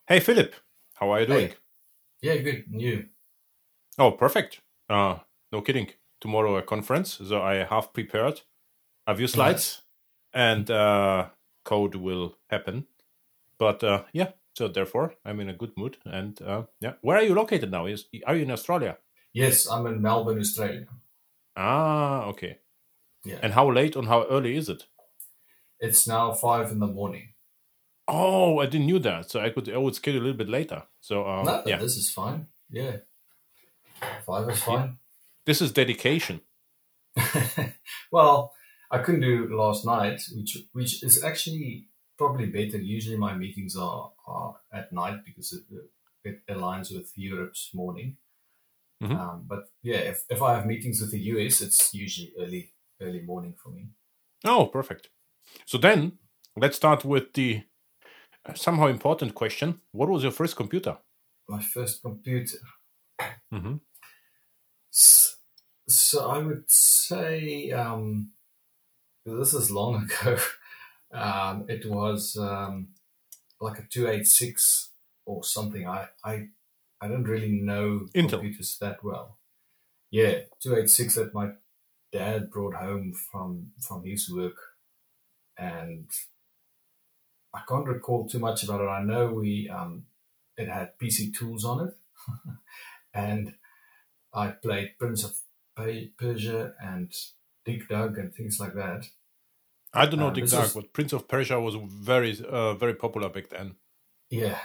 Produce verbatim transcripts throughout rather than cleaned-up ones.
Hey, Philip, how are you doing? Hey, yeah, good. And you? Oh, perfect. Uh, no kidding. Tomorrow a conference, so I have prepared a few Nice. slides, and uh, code will happen. But uh, yeah, so therefore I'm in a good mood. And uh, yeah, where are you located now? Is are you in Australia? Yes, I'm in Melbourne, Australia. Ah, okay. Yeah, And how late and how early is it? it's now five in the morning. Oh, I didn't knew that. So I could I would schedule a little bit later. So uh, No, yeah, this is fine. Yeah, five is yeah. fine. This is dedication. Well, I couldn't do it last night, which which is actually probably better. Usually, my meetings are, are at night because it, it aligns with Europe's morning. hmm Um, but yeah, if, if I have meetings with the U S, it's usually early early morning for me. Oh, perfect. So then let's start with the somehow important question. What was your first computer? My first computer. hmm S- So I would say um, this is long ago. Um, it was um, like a two eighty-six or something. I, I I don't really know Intel. computers that well. Yeah, two eighty-six that my dad brought home from from his work, and I can't recall too much about it. I know we um, it had P C tools on it, and I played Prince of Persia and Dig Dug and things like that. I don't know Um, Dig this Dug, was but Prince of Persia was very, uh, very popular back then. yeah.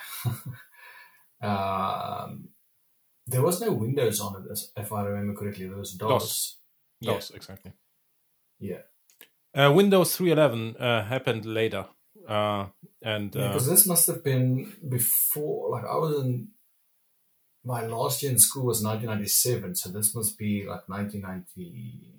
um, there was no Windows on it, as- if I remember correctly. There was DOS, DOS. Yeah, DOS, exactly. yeah, Uh, Windows three eleven uh, happened later, uh, and yeah. uh, Because this must have been before. Like I was in my last year in school was nineteen ninety-seven, so this must be like nineteen ninety.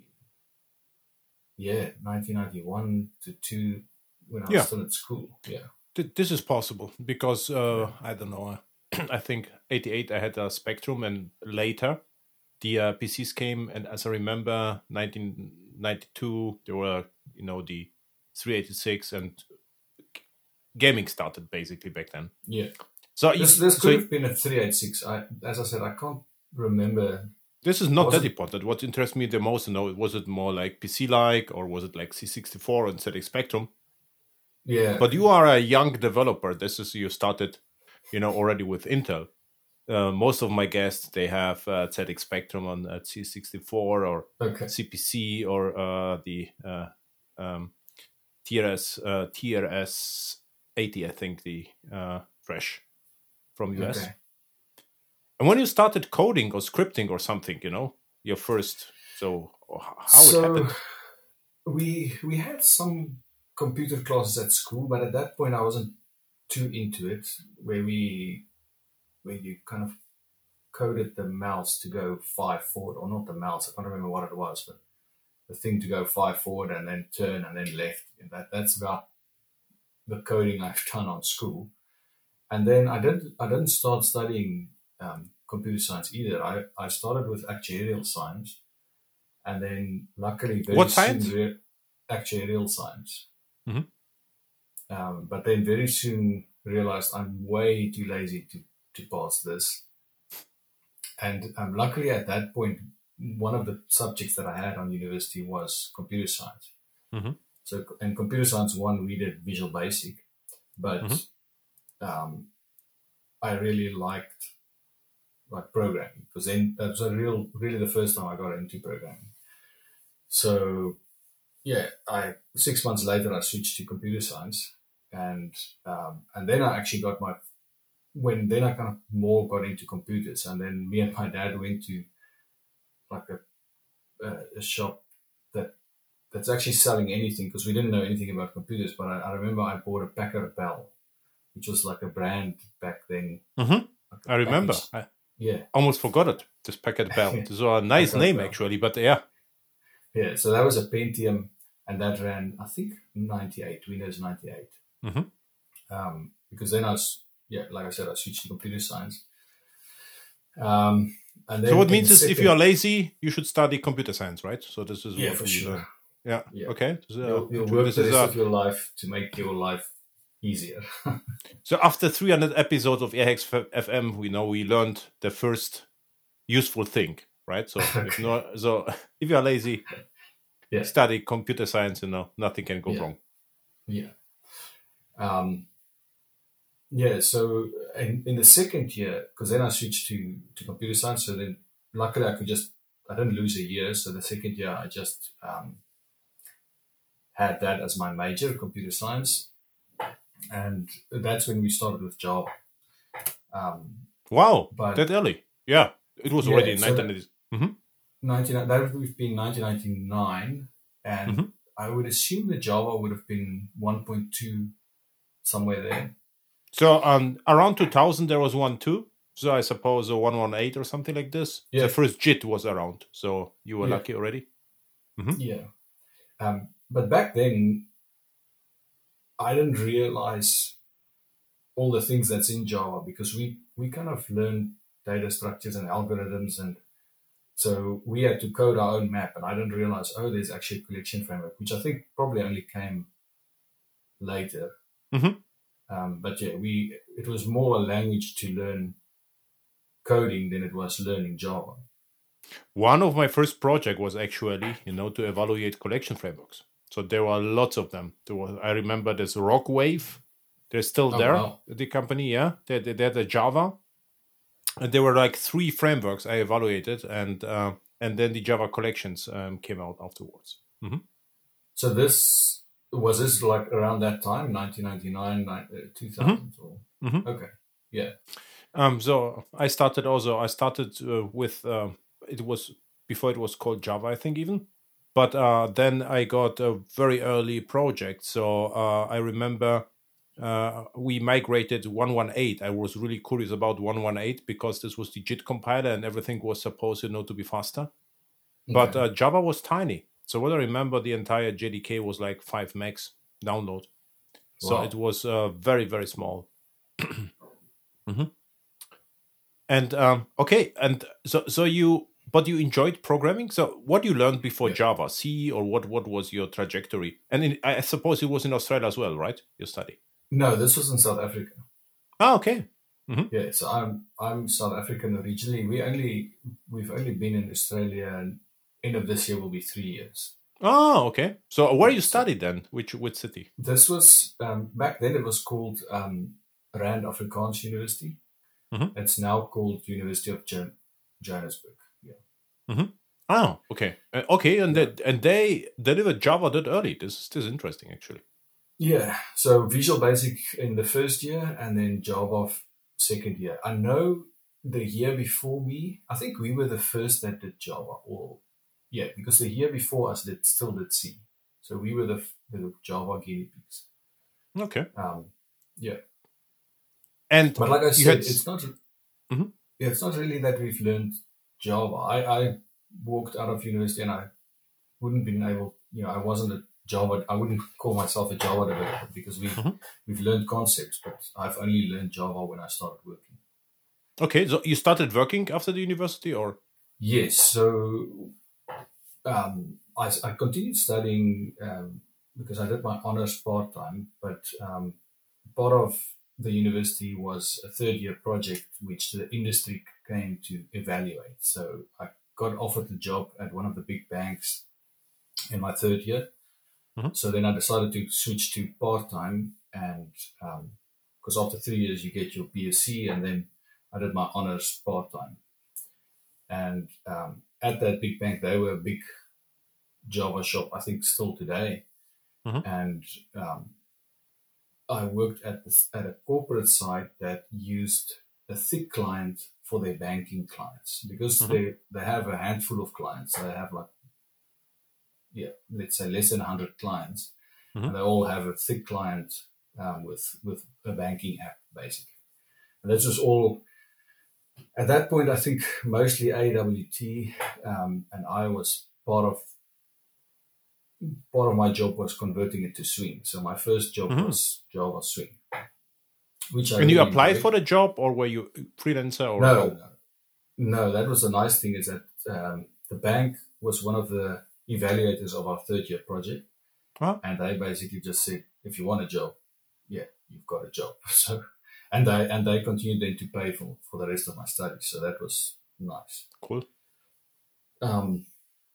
Yeah, nineteen ninety-one to two when I was yeah, still at school. Yeah, th- this is possible because yeah. uh, I don't know. I think eighty-eight I had a Spectrum, and later the uh, P Cs came, and as I remember, nineteen ninety-two there were you know the three eighty-six, and gaming started basically back then. Yeah. So This you, this could so have been a three eighty-six. I as I said, I can't remember. this is not Was that it? important. What interests me the most to know, was it more like P C-like, or was it like C sixty-four and Z X Spectrum? Yeah. But you are a young developer. This is you started, you know, already with Intel. Uh, most of my guests, they have uh, Z X Spectrum on uh, C sixty-four or Okay. C P C or uh, the uh, um, T R S uh, T R S eighty, I think, the uh, fresh from U S. Okay. And when you started coding or scripting or something, you know, your first, so how it So happened? we we had some computer classes at school, but at that point I wasn't too into it. Where we where you kind of coded the mouse to go five forward, or not the mouse. I can't remember what it was, but the thing to go five forward and then turn and then left. And that that's about the coding I've done on school. And then I didn't I didn't start studying um, computer science either. I, I started with actuarial science, and then luckily very What soon science? re- actuarial science. hmm Um, but then very soon realized I'm way too lazy to to pass this. And um, luckily at that point, one of the subjects that I had on university was computer science. hmm So in computer science one, we did Visual Basic, but hmm um, I really liked like programming, because then that was a real really the first time I got into programming. So yeah, I six months later I switched to computer science, and um, and then I actually got my when then I kind of more got into computers, and then me and my dad went to like a, a, a shop that that's actually selling anything, because we didn't know anything about computers. But I, I remember I bought a Packard Bell, which was like a brand back then, hmm like I a remember. package. I Yeah, almost forgot it. This Packet Bell. This is a nice Packard name Bell. actually, but yeah. Yeah, so that was a Pentium, and that ran I think ninety-eight Windows ninety-eight. hmm Um, because then I was yeah, like I said, I switched to computer science. Um, and So then what in means is if you are second, lazy, you should study computer science, right? So this is yeah, what for we sure. learn. Yeah. Yeah, Okay. This is, uh, you'll you'll actually, work this the is rest uh, of your life to make your life easier. So after three hundred episodes of Airhacks F M, we know we learned the first useful thing, right? So if no, so if you are lazy, yeah. study computer science, you know, nothing can go yeah. wrong. Yeah. Um, yeah. So in, in the second year, because then I switched to, to computer science. So then luckily I could just, I didn't lose a year. So the second year I just um, had that as my major, computer science. And that's when we started with Java. Um, wow, but, that early. Yeah, it was yeah, already in so nineteen ninety. Mm-hmm. ninety-nine, that would have been nineteen ninety-nine. And mm-hmm. I would assume the Java would have been one point two, somewhere there. So um, around two thousand, there was one two. So I suppose a one eighteen or something like this. Yeah. The first J I T was around. So you were yeah. lucky already. Mm-hmm. Yeah. Um, but back then, I didn't realize all the things that's in Java because we, we kind of learned data structures and algorithms. And so we had to code our own map. And I didn't realize, oh, there's actually a collection framework, which I think probably only came later. Mm-hmm. Um, but yeah, we it was more a language to learn coding than it was learning Java. One of my first project was actually, you know, to evaluate collection frameworks. So there were lots of them. There was, I remember there's Rockwave. They're still oh, there, wow. the company, yeah. They, they, they're the Java. And there were like three frameworks I evaluated, and uh, and then the Java collections um, came out afterwards. Mm-hmm. So this, was this like around that time, nineteen ninety-nine, two thousand? Mm-hmm. Or? Mm-hmm. Okay, yeah. Um. So I started also, I started uh, with, uh, it was, before it was called Java, I think even. But uh, then I got a very early project. So uh, I remember uh, we migrated one eighteen. I was really curious about one eighteen because this was the J I T compiler and everything was supposed, you know, to be faster. Okay. But uh, Java was tiny. So what I remember, the entire J D K was like five megs download. So wow. It was uh, very, very small. mm-hmm. And um, okay, and so so you, but you enjoyed programming. So what you learned before yeah. Java, C, or what? What was your trajectory? And in, I suppose it was in Australia as well, right? Your study? No, this was in South Africa. Oh, okay. Mm-hmm. Yeah, so I'm I'm South African originally. We only we've only been in Australia, and end of this year will be three years. Oh, okay. So where you studied then? Which which city? This was um, back then. It was called um, Rand Afrikaans University. Mm-hmm. It's now called University of Jo- Johannesburg. Yeah. Mm-hmm. Oh, okay. Uh, okay, and yeah. they, and they delivered Java that early. This, this is interesting, actually. Yeah. So Visual Basic in the first year, and then Java second year. I know the year before me, I think we were the first that did Java. Or yeah, because the year before us did still did C. So we were the, the Java guinea pigs. Okay. Um, yeah. And but like I said, had... it's not. Mm-hmm. Yeah, it's not really that we've learned Java. I, I walked out of university and I wouldn't been able. You know, I wasn't a Java. I wouldn't call myself a Java developer because we mm-hmm. we've learned concepts, but I've only learned Java when I started working. Okay, so you started working after the university, or? Yes. So um, I I continued studying um, because I did my honors part time, but um, part of the university was a third year project which the industry came to evaluate. So I got offered a job at one of the big banks in my third year. Mm-hmm. So then I decided to switch to part-time, and because um, after three years you get your B S c, and then I did my honors part-time. And um, at that big bank, they were a big Java shop, I think still today. Mm-hmm. And um, I worked at this, at a corporate site that used a thick client for their banking clients because mm-hmm. they, they have a handful of clients. They have like, yeah, let's say less than one hundred clients. Mm-hmm. And they all have a thick client um, with, with a banking app, basically. And this was all, at that point, I think mostly A W T, um, and I was part of Part of my job was converting it to Swing. So my first job mm-hmm. was Java Swing. Which I and really you applied enjoyed. for the job, or were you freelancer? Or no, no, no. That was the nice thing is that um, the bank was one of the evaluators of our third year project, huh? And they basically just said, if you want a job, yeah, you've got a job. So, and they and they continued then to pay for, for the rest of my studies. So that was nice. Cool. Um,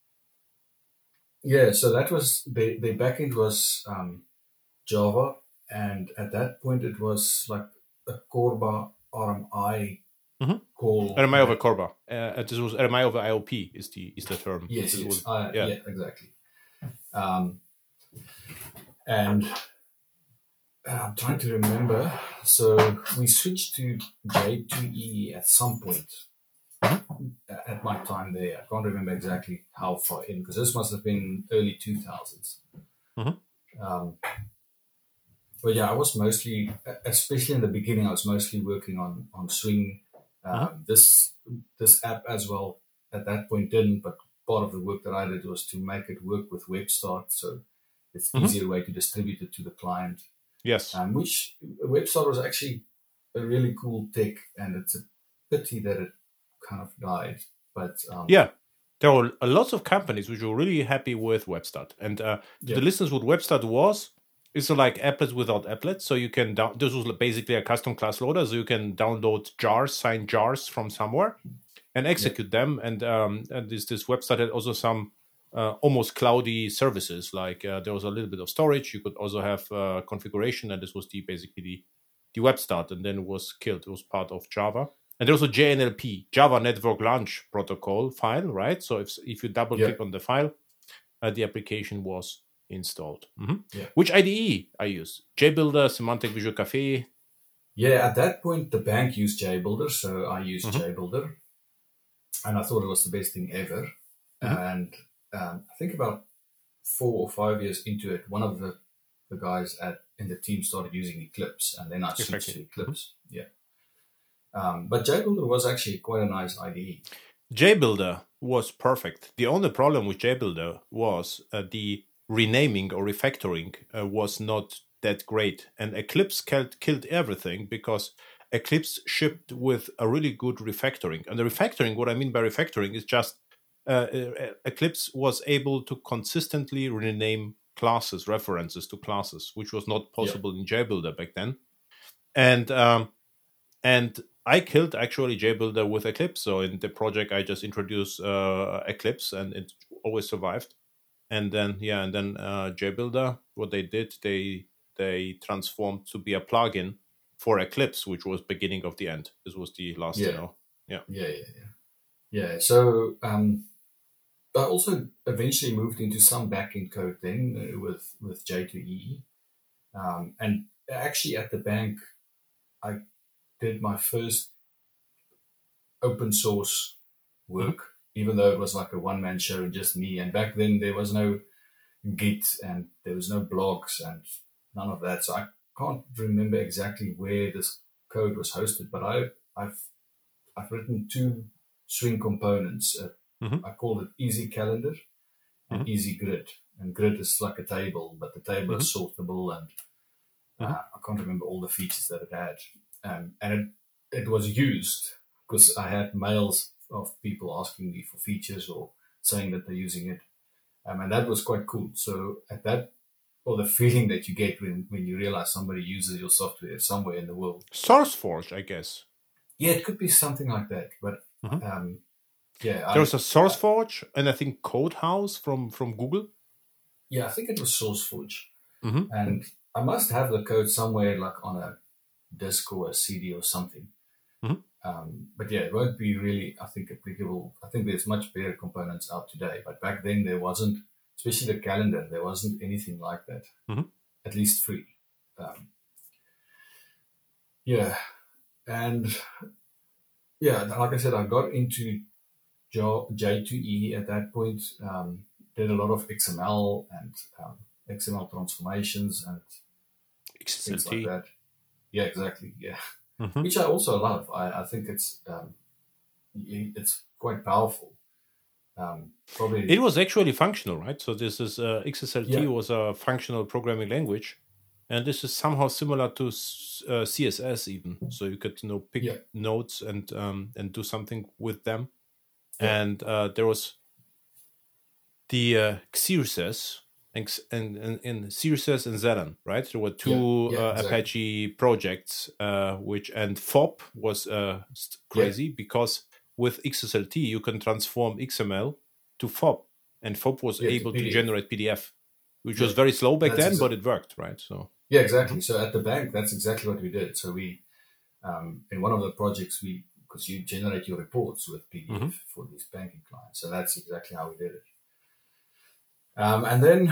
yeah, so that was the the backend was um, Java, and at that point it was like a Corba R M I mm-hmm. call. R M I over Corba. Uh, this was R M I over I O P is the is the term. Yes, this yes. Was, uh, yeah. yeah, exactly. Um, and I'm trying to remember. So we switched to J two E E at some point at my time there. I can't remember exactly how far in, because this must have been early two thousands. Mm-hmm. Um, but yeah, I was mostly, especially in the beginning, I was mostly working on on Swing. Um, mm-hmm. This this app as well at that point didn't, but part of the work that I did was to make it work with WebStart, so it's an mm-hmm. easier way to distribute it to the client. Yes. Um, which WebStart was actually a really cool tech, and it's a pity that it kind of died. But um, yeah, there were lots of companies which were really happy with WebStart. And uh, to yeah. the listeners, what WebStart was, it's like applets without applets. So you can down. This was basically a custom class loader, so you can download jars, signed jars from somewhere, and execute yeah. them. And um, and this this WebStart had also some uh, almost cloudy services. Like uh, there was a little bit of storage. You could also have uh, configuration, and this was the basically the the WebStart. And then it was killed. It was part of Java. And there was a J N L P, Java Network Launch Protocol file, right? So if if you double click yeah. on the file, uh, the application was installed. Mm-hmm. Yeah. Which I D E I use? JBuilder, Semantic Visual Cafe? Yeah, at that point, the bank used JBuilder, so I used mm-hmm. JBuilder. And I thought it was the best thing ever. Mm-hmm. And um, I think about four or five years into it, one of the, the guys at in the team started using Eclipse, and then I switched exactly. to Eclipse. Mm-hmm. Yeah. Um, but JBuilder was actually quite a nice I D E. JBuilder was perfect. The only problem with JBuilder was uh, the renaming or refactoring uh, was not that great. And Eclipse killed, killed everything because Eclipse shipped with a really good refactoring. And the refactoring, what I mean by refactoring is just uh, Eclipse was able to consistently rename classes, references to classes, which was not possible yeah. in JBuilder back then. And um, and I killed actually JBuilder with Eclipse. So in the project, I just introduced uh, Eclipse, and it always survived. And then, yeah, and then uh, JBuilder, what they did, they they transformed to be a plugin for Eclipse, which was beginning of the end. This was the last, yeah. you know, yeah, yeah, yeah, yeah, yeah. So um, I also eventually moved into some backend code then uh, with with J two E E, um, and actually at the bank, I did my first open source work, mm-hmm. even though it was like a one man show and just me. And back then there was no Git and there was no blogs and none of that. So I can't remember exactly where this code was hosted, but I, I've I've written two Swing components. Uh, mm-hmm. I called it Easy Calendar and mm-hmm. Easy Grid. And Grid is like a table, but the table mm-hmm. is sortable, and uh, mm-hmm. I can't remember all the features that it had. Um, and it, it was used because I had mails of people asking me for features or saying that they're using it. Um, and that was quite cool. So at that, or the feeling that you get when, when you realize somebody uses your software somewhere in the world. SourceForge, I guess. Yeah, it could be something like that. But mm-hmm. um, yeah. There was a SourceForge and I think Codehouse from, from Google. Yeah, I think it was SourceForge. Mm-hmm. And I must have the code somewhere like on a disk or a C D or something. Mm-hmm. Um, but yeah, it won't be really, I think, applicable. I think there's much better components out today, but back then there wasn't, especially the calendar, there wasn't anything like that, mm-hmm. at least free. Um, yeah. And yeah, like I said, I got into J two E E at that point, um, did a lot of X M L and um, X M L transformations and X S L T. Things like that. Yeah, exactly. Yeah. Mm-hmm. Which I also love. I, I think it's um, it's quite powerful. Um, probably it was actually functional, right? So this is uh, X S L T yeah. was a functional programming language, and this is somehow similar to uh, C S S even. So you could you know pick yeah. nodes and um, and do something with them. Yeah. And uh, there was the uh, Xersys, and and, and Cirrus and Xenon, right? There were two Yeah, yeah, uh, exactly. Apache projects, uh, which and F O P was uh, crazy Yeah. because with X S L T you can transform X M L to F O P, and F O P was Yeah, to able to P D F. generate P D F, which Yeah, was very slow back that's then, exa- but it worked, right? So Yeah, exactly. So at the bank, that's exactly what we did. So we, um, in one of the projects, we because you generate your reports with P D F Mhm. for these banking clients. So that's exactly how we did it. Um, and then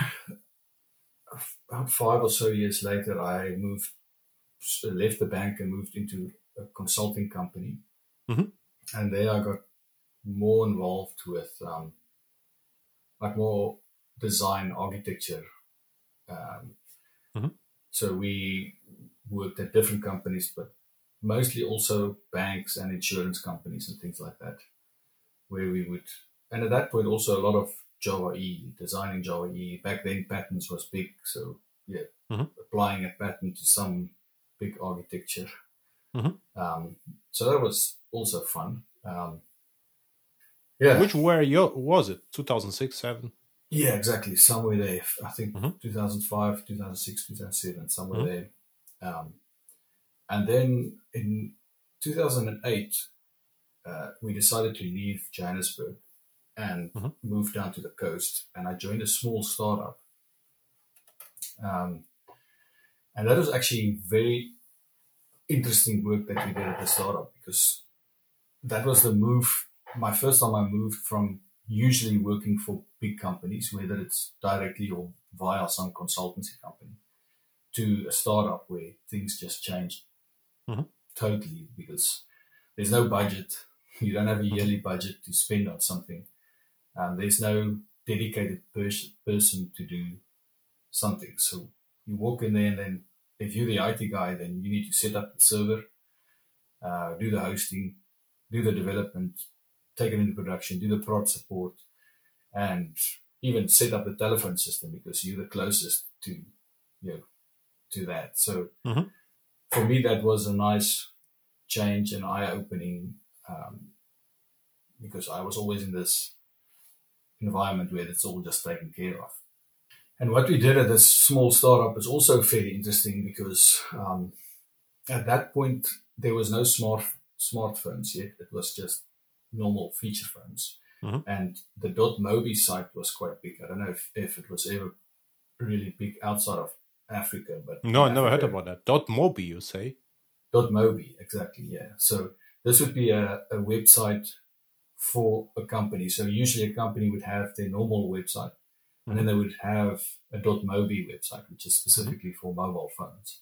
about five or so years later, I moved, left the bank and moved into a consulting company. Mhm. And there I got more involved with um, like more design architecture. Um, Mhm. so we worked at different companies, but mostly also banks and insurance companies and things like that, where we would, and at that point also a lot of Java E, designing Java E. Back then patterns was big, so yeah, Mhm. applying a pattern to some big architecture. Mhm. Um, so that was also fun. Um, yeah, Which were your was it two thousand six, seven? yeah, exactly. Somewhere there, I think Mhm. two thousand five, two thousand six, two thousand seven, somewhere Mhm. there. Um, and then in two thousand eight, uh, we decided to leave Johannesburg and Mhm. moved down to the coast. And I joined a small startup. Um, and that was actually very interesting work that we did at the startup because that was the move. My first time I moved from usually working for big companies, whether it's directly or via some consultancy company, to a startup where things just changed Mhm. totally because there's no budget. You don't have a Mhm. yearly budget to spend on something. Um, there's no dedicated pers- person to do something. So you walk in there, and then if you're the I T guy, then you need to set up the server, uh, do the hosting, do the development, take it into production, do the prod support, and even set up the telephone system because you're the closest to you know to that. So Mhm. for me, that was a nice change and eye opening um, because I was always in this environment where it's all just taken care of. And what we did at this small startup is also fairly interesting because um, at that point there was no smart smartphones yet. It was just normal feature phones, Mhm. and the .mobi site was quite big. I don't know if, if it was ever really big outside of Africa, but No, in I never heard Africa, about that. Dot Mobi, you say? .mobi exactly, yeah. So this would be a, a website for a company. So usually a company would have their normal website, and then Mhm. they would have a .mobi website, which is Mhm. specifically for mobile phones.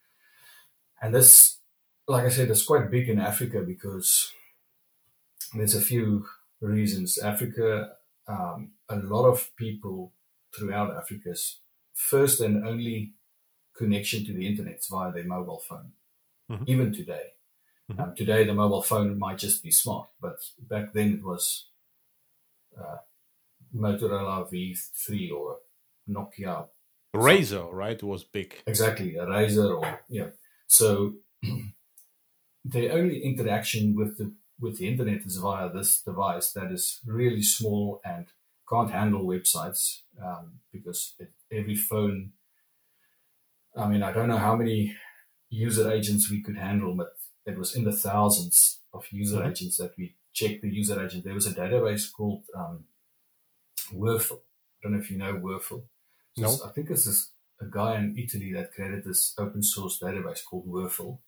And this, like I said, is quite big in Africa because there's a few reasons. Africa, um, a lot of people throughout Africa's first and only connection to the internet is via their mobile phone, Mhm. even today. Mhm. Um, today, the mobile phone might just be smart, but back then it was uh, Motorola V three or Nokia. Something. Razor, right, was big. Exactly, a Razer or, yeah. So the only interaction with the with the internet is via this device that is really small and can't handle websites um, because it, every phone. I mean, I don't know how many user agents we could handle, but it was in the thousands of user Mhm. agents that we checked the user agent. There was a database called um, Wordful. I don't know if you know Wordful. So No. I think it's this a guy in Italy that created this open source database called Wordful.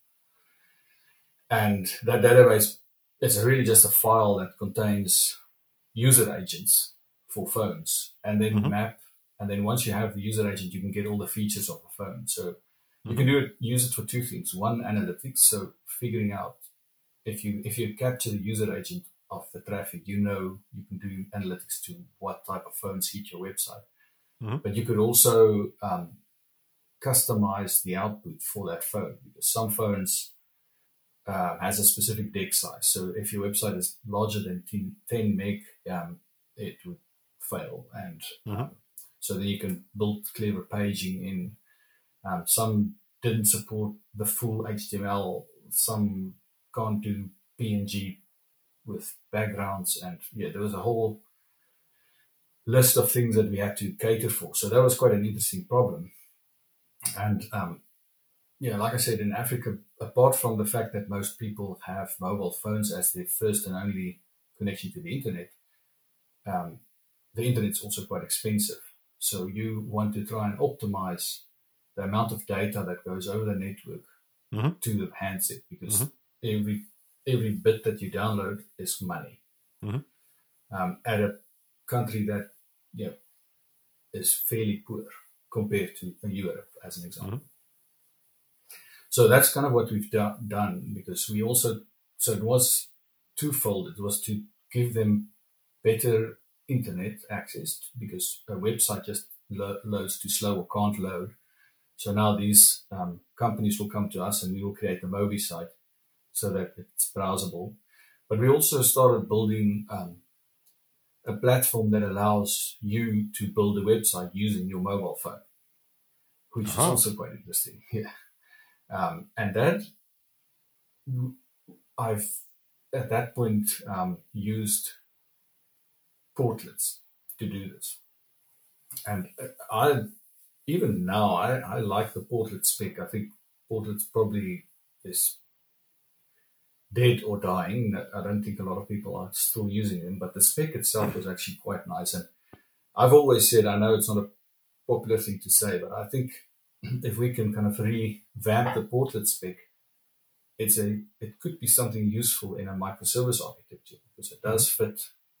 And that database is really just a file that contains user agents for phones and then Mhm. map. And then once you have the user agent, you can get all the features of the phone. So you Mhm. can do it, use it for two things. One, analytics. So figuring out if you, if you capture the user agent of the traffic, you know, you can do analytics to what type of phones hit your website. Mhm. But you could also um, customize the output for that phone because some phones uh, has a specific deck size. So if your website is larger than ten meg, um, it would fail. And Mhm. um, so then you can build clever paging in. Um, some didn't support the full H T M L. Some can't do P N G with backgrounds. And yeah, there was a whole list of things that we had to cater for. So that was quite an interesting problem. And um, yeah, like I said, in Africa, apart from the fact that most people have mobile phones as their first and only connection to the internet, um, the internet's also quite expensive. So you want to try and optimize the amount of data that goes over the network mm-hmm. to the handset, because mm-hmm. every every bit that you download is money. Mm-hmm. Um, at a country that you know, is fairly poor compared to Europe, as an example. Mm-hmm. So that's kind of what we've do- done, because we also, so it was twofold. It was to give them better internet access, because a website just lo- loads too slow or can't load. So now these um, companies will come to us and we will create a Mobi site so that it's browsable. But we also started building um, a platform that allows you to build a website using your mobile phone, which uh-huh. is also quite interesting. Yeah. Um, and that I've at that point um, used portlets to do this. And I, even now, I, I like the portlet spec. I think portlets probably is dead or dying. I don't think a lot of people are still using them, but the spec itself was actually quite nice. And I've always said, I know it's not a popular thing to say, but I think if we can kind of revamp the portlet spec, it's a it could be something useful in a microservice architecture, because it does fit.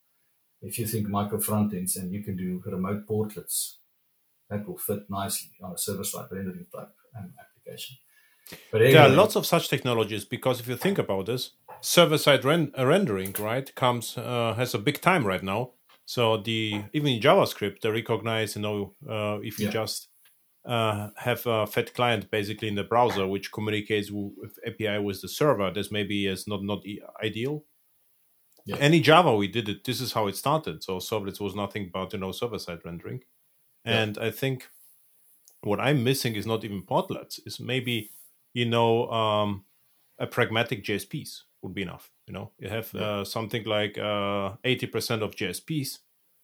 If you think micro frontends and you can do remote portlets, that will fit nicely on a server-side rendering type um, application. But anyway, there are lots of such technologies, because if you think about this, server-side ren- rendering, right, comes uh, has a big time right now. So the even in JavaScript, they recognize, you know, uh, if you yeah. just uh, have a fat client basically in the browser which communicates with A P I with the server, this maybe is not not ideal. Yeah. And in Java, we did it. This is how it started. So servlets was nothing but, you know, server-side rendering. And yeah. I think what I'm missing is not even portlets. Is maybe, you know, um, a pragmatic J S Ps would be enough. You know, you have yeah. uh, something like uh, eighty percent of J S Ps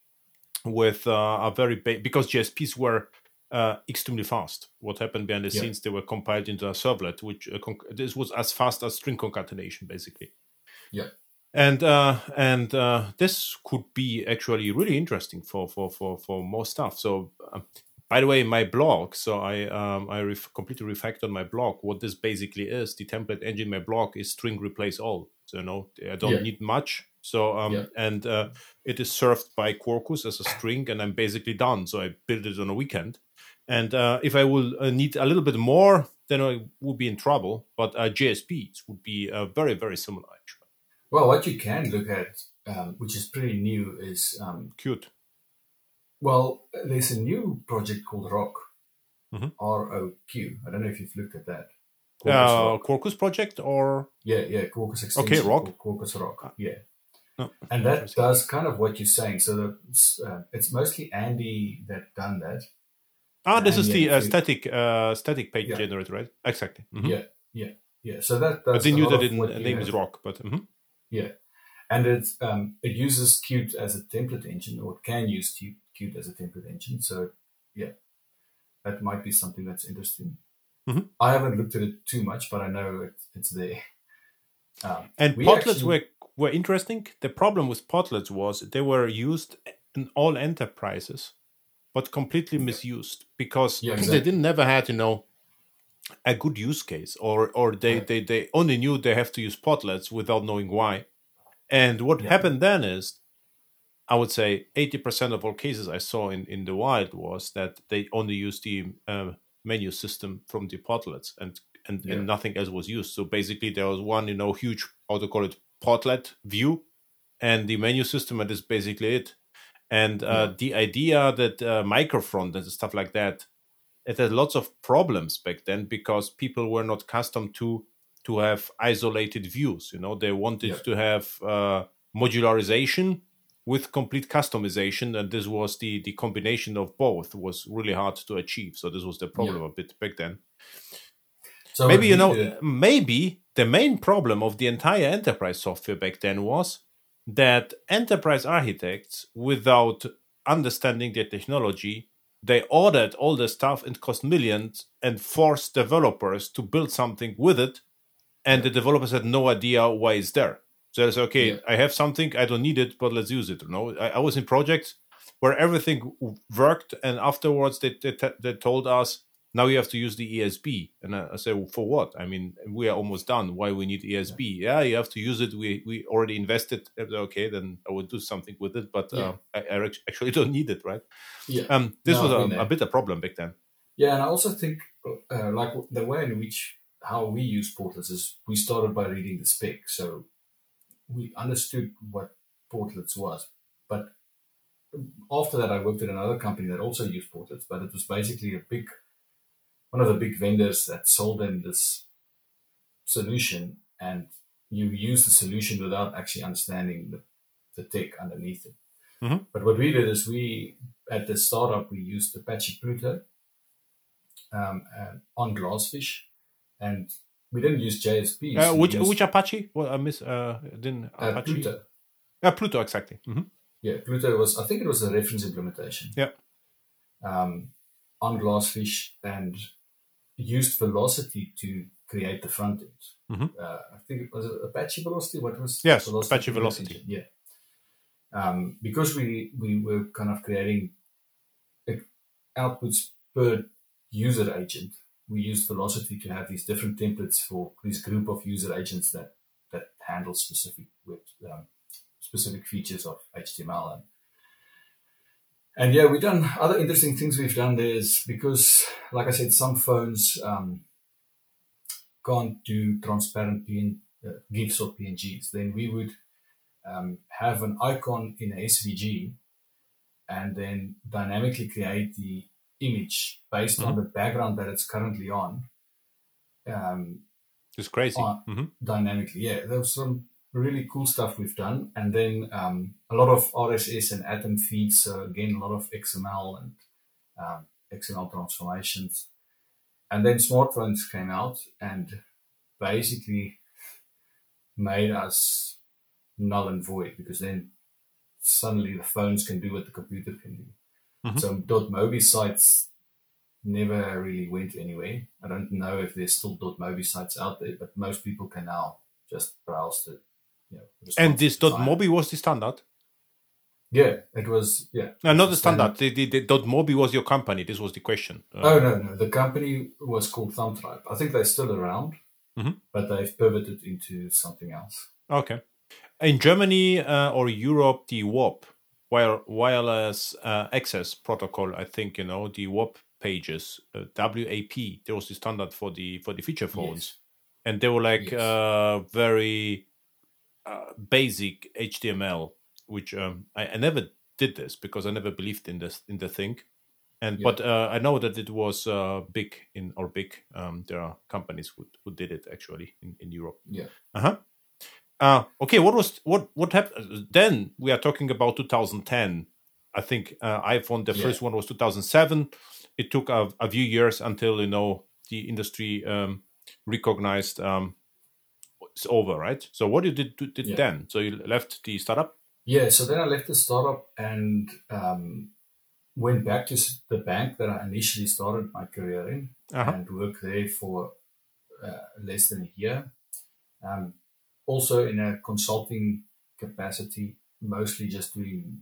with uh, a very ba- because J S Ps were uh, extremely fast. What happened behind the yeah. scenes? They were compiled into a servlet, which uh, conc- this was as fast as string concatenation, basically. Yeah. And uh, and uh, this could be actually really interesting for for for, for more stuff. So, uh, by the way, my blog. So I um, I ref- completely refactored my blog. What this basically is, the template engine. My blog is string replace all. So you know I don't yeah. need much. So um, yeah. and uh, it is served by Quarkus as a string, and I'm basically done. So I built it on a weekend. And uh, if I will uh, need a little bit more, then I would be in trouble. But uh, J S Ps would be uh, very very similar actually. Well, what you can look at, um, which is pretty new, is um, Qt. Well, there's a new project called Roq, mm-hmm. R O Q. I don't know if you've looked at that. Quarkus, uh, Quarkus project or yeah, yeah, Quarkus extension. Okay, Roq. Quarkus Roq. Yeah, no, and that does kind of what you're saying. So it's, uh, it's mostly Andy that done that. Ah, this Andy is the uh, static uh, static page yeah. generator, right? Exactly. Mm-hmm. Yeah, yeah, yeah. So that. That's but they knew that it name is Roq, but. Mm-hmm. Yeah, and it um, it uses Qt as a template engine, or it can use Qt as a template engine. So yeah, that might be something that's interesting. Mm-hmm. I haven't looked at it too much, but I know it, it's there. Um, and portlets actually, were were interesting. The problem with portlets was they were used in all enterprises, but completely misused because yeah, exactly. they didn't never had you know. a good use case, or or they, yeah. they, they only knew they have to use portlets without knowing why. And what yeah. happened then is, I would say eighty percent of all cases I saw in, in the wild was that they only used the uh, menu system from the portlets and, and, yeah. and nothing else was used. So basically there was one, you know, huge, how to call it, portlet view and the menu system, and that's basically it. And uh, yeah. the idea that uh, microfront and stuff like that, it had lots of problems back then because people were not accustomed to to have isolated views. You know, they wanted yeah. to have uh, modularization with complete customization, and this was the the combination of both was really hard to achieve. So this was the problem yeah. a bit back then. So maybe you know, did... maybe the main problem of the entire enterprise software back then was that enterprise architects, without understanding the technology, they ordered all the stuff and cost millions and forced developers to build something with it. And yeah. the developers had no idea why it's there. So they said, okay, yeah. I have something, I don't need it, but let's use it. You know, I, I was in projects where everything worked, and afterwards they, they, they told us, now you have to use the E S B. And I, I said, well, for what? I mean, we are almost done. Why we need E S B? Yeah, yeah you have to use it. We we already invested. Okay, then I will do something with it. But yeah. uh, I, I actually don't need it, right? Yeah. Um, this no, was a, a bit a problem back then. Yeah, and I also think uh, like the way in which how we use portlets is we started by reading the spec. So we understood what portlets was. But after that, I worked at another company that also used portlets, but it was basically a big, one of the big vendors that sold them this solution, and you use the solution without actually understanding the, the tech underneath it. Mm-hmm. But what we did is we, at the startup, we used Apache Pluto um, and on Glassfish, and we didn't use J S Ps. Uh, which used, which Apache? Well, I miss. Uh, didn't Apache? Uh, Pluto. Yeah, Pluto, exactly. Mm-hmm. Yeah, Pluto was. I think it was a reference implementation. Yeah. Um, on Glassfish, and used Velocity to create the front end. Mm-hmm. Uh, I think it was Apache Velocity. What was yes, Velocity Apache Velocity. Yeah. Um, because we we were kind of creating outputs per user agent, we used Velocity to have these different templates for this group of user agents that that handle specific with um, specific features of H T M L. And, and yeah, we've done other interesting things we've done there is because, like I said, some phones um, can't do transparent P N, uh, GIFs or P N Gs. Then we would um, have an icon in a S V G and then dynamically create the image based mm-hmm. on the background that it's currently on. Um, it's crazy. Mm-hmm. Dynamically, yeah. There was some really cool stuff we've done. And then um, a lot of R S S and Atom feeds. So again, a lot of X M L and um, X M L transformations. And then smartphones came out and basically made us null and void, because then suddenly the phones can do what the computer can do. Mm-hmm. So .mobi sites never really went anywhere. I don't know if there's still .mobi sites out there, but most people can now just browse the, you know. And this .mobi was the standard? Yeah, it was, yeah. No, not the standard. The, the, the .mobi was your company. This was the question. Uh, oh, no, no. The company was called Thumbtribe. I think they're still around, mm-hmm. but they've pivoted into something else. Okay. In Germany uh, or Europe, the W A P, wire, wireless uh, access protocol, I think, you know, the W A P pages, uh, W A P, there was the standard for the for the feature phones. Yes. And they were like yes. uh, very uh, basic H T M L, which um, I, I never did this because I never believed in this in the thing. And yeah. But uh, I know that it was uh, big in, or big, um, there are companies who, who did it actually in, in Europe. Yeah. Uh-huh. Uh, okay, what was what what happened? Then we are talking about two thousand ten. I think uh, iPhone, the yeah. first one was two thousand seven. It took a, a few years until, you know, the industry um, recognized um, it's over, right? So what you did did yeah. then? So you left the startup? Yeah, so then I left the startup and um, went back to the bank that I initially started my career in uh-huh. and worked there for uh, less than a year. Um, Also in a consulting capacity, mostly just doing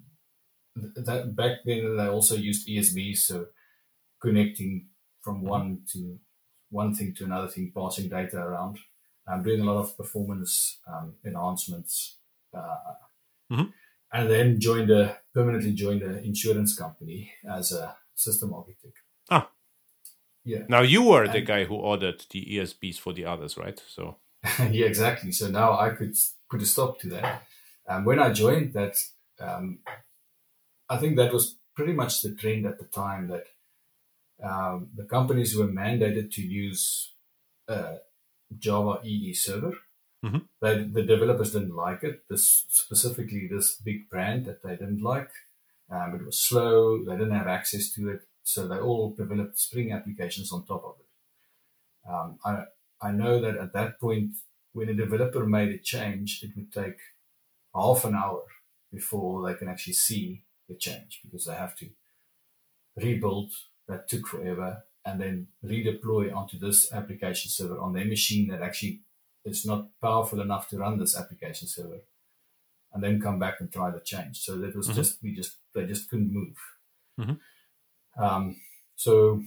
that. Back then, they also used E S B, so connecting from one to one thing to another thing, passing data around. I'm doing a lot of performance um, enhancements, uh, mm-hmm. and then joined a permanently joined an insurance company as a system architect. Ah, yeah. Now you were and, the guy who ordered the E S Bs for the others, right? So. Yeah, exactly. So now I could put a stop to that. Um, when I joined that, um, I think that was pretty much the trend at the time, that um, the companies were mandated to use uh, Java E E server. Mm-hmm. They, the developers didn't like it. This specifically this big brand that they didn't like. Um, it was slow. They didn't have access to it, so they all developed Spring applications on top of it. Um, I I know that at that point, when a developer made a change, it would take half an hour before they can actually see the change because they have to rebuild. That took forever, and then redeploy onto this application server on their machine that actually is not powerful enough to run this application server, and then come back and try the change. So that was mm-hmm. just we just they just couldn't move. Mm-hmm. Um, so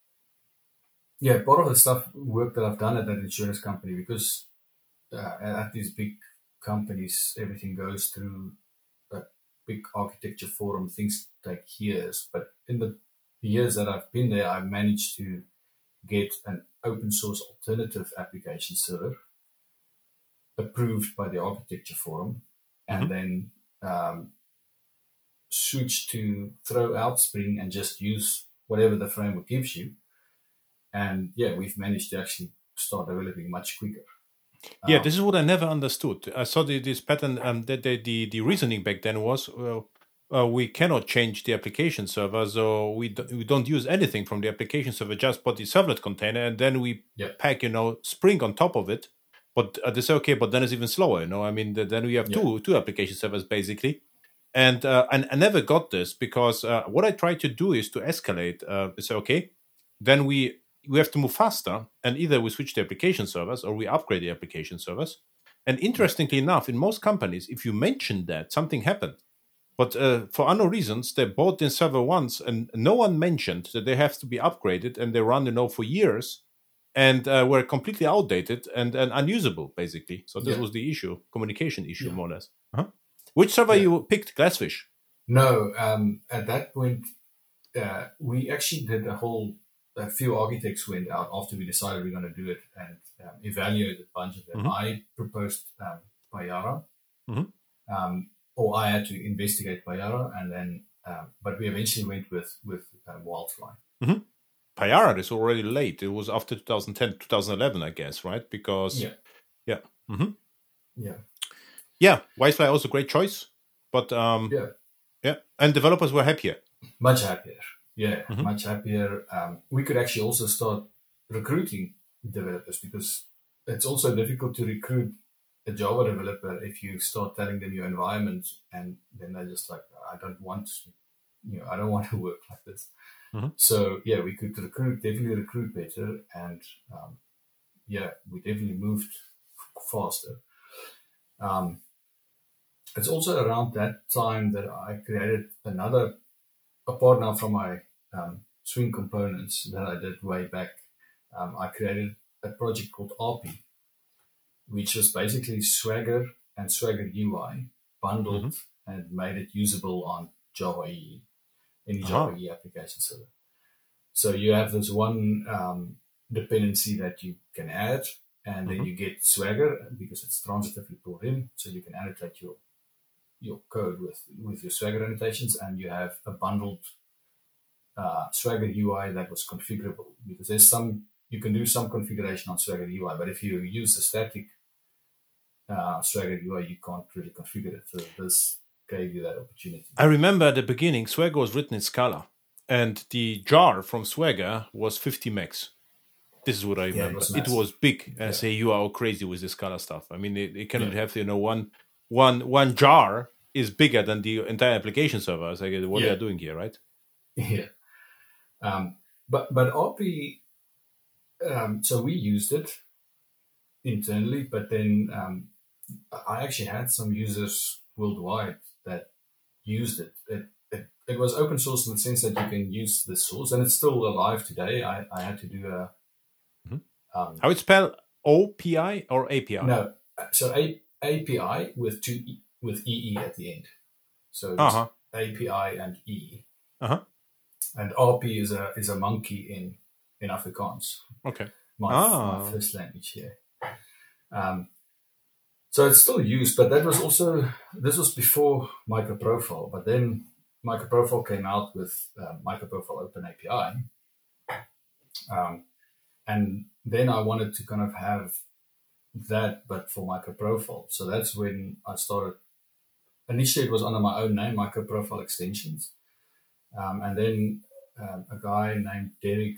yeah, part of the stuff work that I've done at that insurance company, because uh, at these big companies everything goes through a big architecture forum. Things take years, but in the years that I've been there, I've managed to get an open source alternative application server approved by the architecture forum, and mm-hmm. then um, switch to throw out Spring and just use whatever the framework gives you. And yeah, we've managed to actually start developing much quicker. Yeah, um, this is what I never understood. I saw the, this pattern, um, that the, the the reasoning back then was, well, uh, we cannot change the application server, so we do, we don't use anything from the application server, just put the servlet container, and then we yeah. pack, you know, Spring on top of it. But uh, they say, okay, but then it's even slower, you know. I mean, the, then we have yeah. two two application servers basically, and uh, and I never got this because uh, what I tried to do is to escalate. Uh, say, okay, then we we have to move faster, and either we switch the application servers or we upgrade the application servers. And interestingly yeah. enough, in most companies, if you mention that, something happened. But uh, for unknown reasons, they bought the server once, and no one mentioned that they have to be upgraded, and they run, you know, for years, and uh, were completely outdated and, and unusable, basically. So this yeah. was the issue, communication issue, yeah. more or less. Uh-huh. Which server yeah. you picked, Glassfish? No, um, at that point, uh, we actually did a whole, a few architects went out after we decided we we're going to do it and um, evaluated a bunch of them. Mm-hmm. I proposed um, Payara. Mm-hmm. Um, or I had to investigate Payara, and then, um, but we eventually went with with um, Wildfly. Mm-hmm. Payara is already late. It was after twenty ten, twenty eleven, I guess, right? Because yeah, yeah, mm-hmm. yeah, yeah. Wildfly also great choice, but um, yeah, yeah, and developers were happier, much happier. Yeah, mm-hmm. much happier. Um, we could actually also start recruiting developers, because it's also difficult to recruit a Java developer if you start telling them your environment, and then they're just like, I don't want to, you know, I don't want to work like this. Mm-hmm. So yeah, we could recruit, definitely recruit better, and um, yeah, we definitely moved faster. Um, it's also around that time that I created another, apart now from my um, Swing components that I did way back. Um, I created a project called R P, which was basically Swagger and Swagger U I bundled mm-hmm. and made it usable on Java E E, any uh-huh. Java E E application server. So you have this one um, dependency that you can add, and mm-hmm. then you get Swagger because it's transitively pulled in, so you can annotate your your code with, with your Swagger annotations, and you have a bundled uh, Swagger U I that was configurable, because there's some, you can do some configuration on Swagger U I, but if you use the static Uh, Swagger U I, you can't really configure it. So this gave you that opportunity. I remember at the beginning, Swagger was written in Scala, and the jar from Swagger was fifty megs. This is what I remember. Yeah, it, was it was big. And yeah. I say, you are all crazy with this Scala stuff. I mean, it, it cannot yeah. have, you know, one, one, one jar is bigger than the entire application server. It's like, what yeah. they are doing here, right? Yeah. Um, but but R P, um, so we used it internally, but then um, I actually had some users worldwide that used it. It, it. it was open source in the sense that you can use the source, and it's still alive today. I, I had to do a... Mm-hmm. Um, How it's spelled? O P I or A P I? No. So a, API with two e, with E E at the end. So it's uh-huh. A P I and E. Uh-huh. And R P is a is a monkey in, in Afrikaans. Okay. My, ah. my first language here. Um, so it's still used, but that was also, this was before MicroProfile, but then MicroProfile came out with uh, MicroProfile Open A P I. Um, and then I wanted to kind of have that, but for MicroProfile. So that's when I started. Initially, it was under my own name, MicroProfile Extensions. Um, and then um, a guy named Derek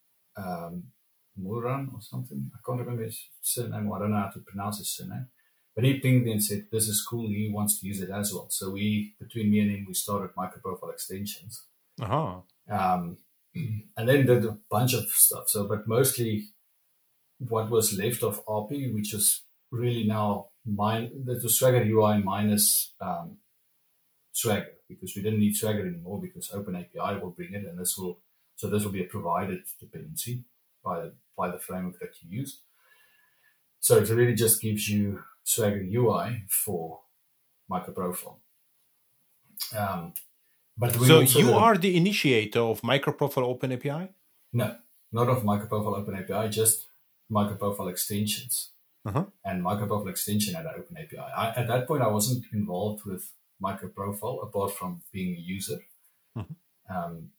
um, Moran or something. I can't remember his surname. I don't know how to pronounce his surname. But he pinged me and said, this is cool. He wants to use it as well. So we, between me and him, we started MicroProfile Extensions. Uh-huh. Um, and then did a bunch of stuff. So, but mostly what was left of R P, which was really now mine, that was Swagger U I minus um, Swagger, because we didn't need Swagger anymore because OpenAPI will bring it, and this will, so this will be a provided dependency by the, by the framework that you use. So it really just gives you Swagger U I for MicroProfile. Um, but we so also you have, are the initiator of MicroProfile OpenAPI? No, not of MicroProfile OpenAPI, just MicroProfile Extensions. Uh-huh. And MicroProfile Extension at OpenAPI. I, at that point, I wasn't involved with MicroProfile apart from being a user. Mm-hmm. Um,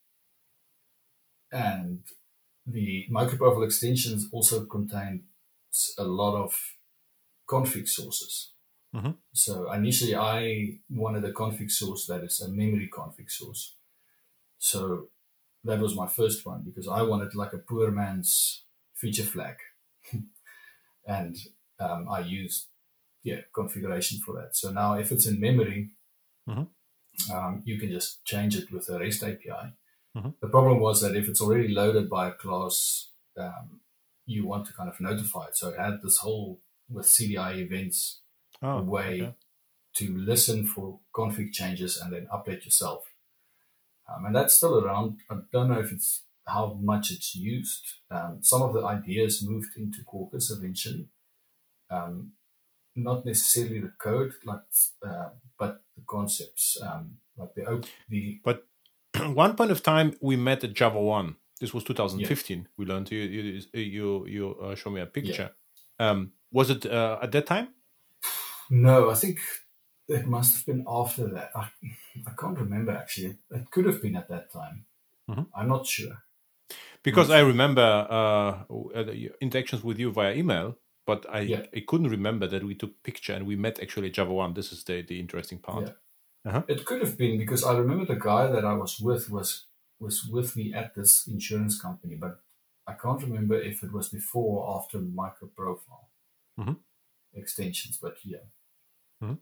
and the MicroProfile Extensions also contain a lot of config sources. Mm-hmm. So initially, I wanted a config source that is a memory config source. So that was my first one because I wanted like a poor man's feature flag. and um, I used yeah configuration for that. So now if it's in memory, mm-hmm. um, you can just change it with a REST A P I. Mm-hmm. The problem was that if it's already loaded by a class, um, you want to kind of notify it. So it had this whole, with C D I events, oh, a way okay. to listen for config changes and then update yourself. Um, and that's still around. I don't know if it's how much it's used. Um, some of the ideas moved into Quarkus eventually. Um, not necessarily the code, like, uh, but the concepts, um, like the the. But one point of time we met at Java one. This was two thousand fifteen. Yeah. We learned. You you you you uh, show me a picture. Yeah. Um, was it uh, at that time? No, I think it must have been after that. I, I can't remember actually. It could have been at that time. Mm-hmm. I'm not sure. Because not I sure. remember uh, interactions with you via email, but I, yeah. I couldn't remember that we took picture and we met actually at Java one. This is the, the interesting part. Yeah. Uh-huh. It could have been because I remember the guy that I was with was was with me at this insurance company, but I can't remember if it was before or after MicroProfile mm-hmm. extensions. But yeah. Mm-hmm.